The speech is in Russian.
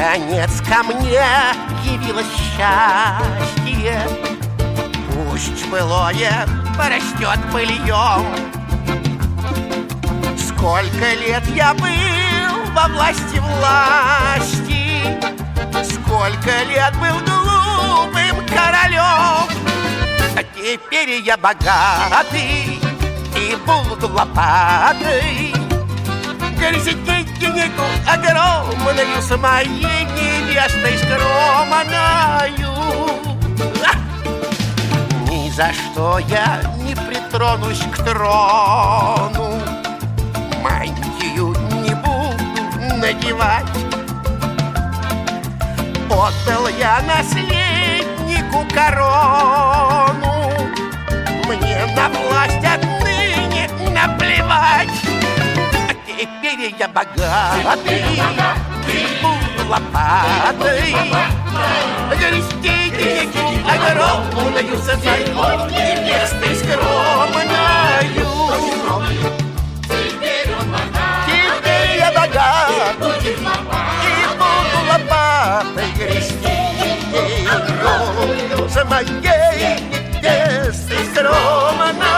наконец ко мне явилось счастье. Пусть былое порастет пыльем. Сколько лет я был во власти, сколько лет был глупым королем. А теперь я богатый и буду лопатой грызть денег огромную с моей невестой скромною. Ни за что я не притронусь к трону, мантию не буду надевать. Отдал я наследнику корону, мне на власть отныне наплевать. А теперь я богатый и буду лопатой грести деньгу огромную с моей невестой скромною. Теперь я богатый и буду лопатой грести деньгу с моей невестой скромною.